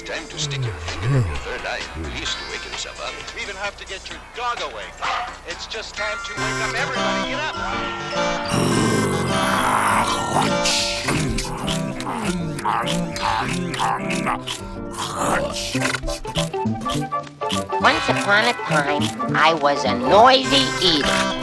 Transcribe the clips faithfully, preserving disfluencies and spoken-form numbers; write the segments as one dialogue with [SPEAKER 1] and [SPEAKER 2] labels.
[SPEAKER 1] time to stick your finger in your third eye, at least to wake himself up.
[SPEAKER 2] You even have to get your dog awake. It's just time to wake up everybody. Get up.
[SPEAKER 3] Once upon a time, I was a noisy eater.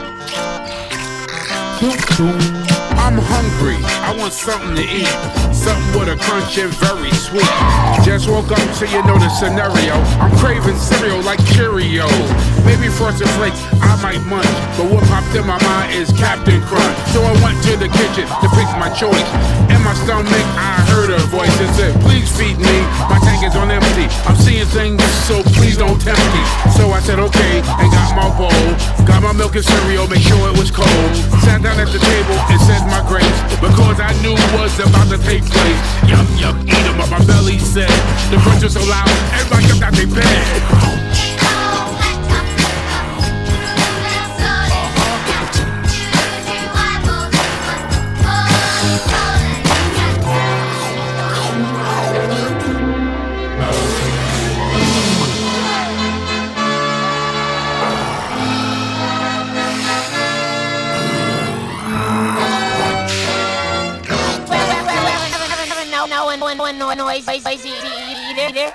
[SPEAKER 4] I'm hungry, I want something to eat. Something with a crunch and very sweet. Just woke up so you know the scenario. I'm craving cereal like Cheerios. Maybe Frosted Flakes, I might munch. But what popped in my mind is Captain Crunch. So I went to the kitchen to pick my choice. In my stomach, I heard a voice that said, please feed me, my tank is on empty. I'm seeing things, so please don't tempt me. So I said okay, and got my bowl. Got my milk and cereal, make sure it was cold. Sat down at the table and said my grace, because I knew what's about to take place. Yup, yup, eat 'em up, my belly said. The crunch was so loud, everybody jumped out their bed.
[SPEAKER 3] Noise, noise, noise, eater.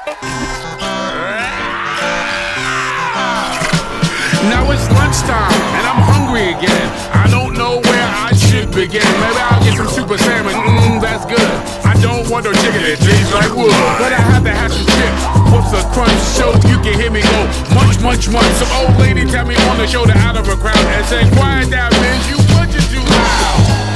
[SPEAKER 4] Now it's lunchtime and I'm hungry again. I don't know where I should begin. Maybe I'll get some super salmon, mmm, that's good. I don't want no chicken, it tastes like wood. But I have to have some chips, what's a crunch so you can hear me go munch, munch, munch. Some old lady tap me on the shoulder out of a crowd and say, quiet down, man, you munching too loud.